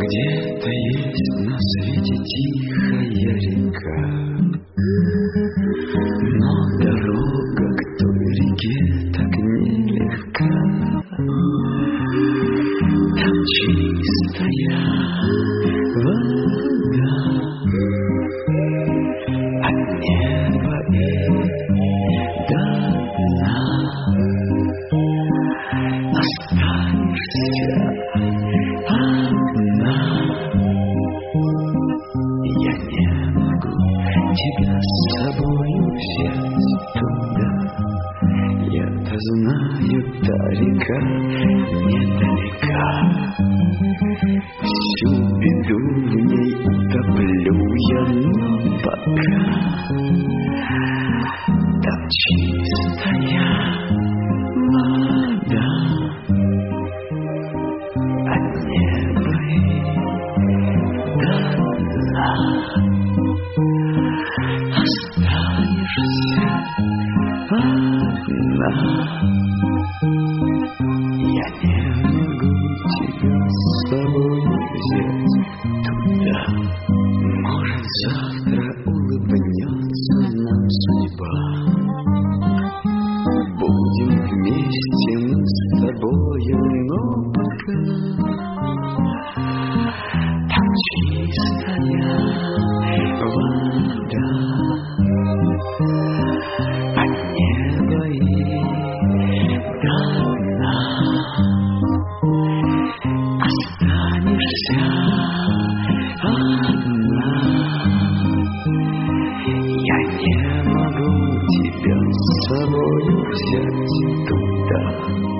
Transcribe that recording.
Где-то есть на свете тихая река, но дорога к той реке так нелегка. Там чистая вода от неба и до дна. Останешься одна. Я не могу тебя с собой взять туда. Я-то знаю, та река недалека. Всю беду в ней утоплю я, но пока там чистая вода от неба и до дна. Останешься одна. Я не могу тебя с собой взять туда. Может, завтра улыбнется нам судьба. Будем вместе мы с тобою, но пока там чистая вода от неба и до дна. Останешься одна. Я не могу тебя с собой взять туда.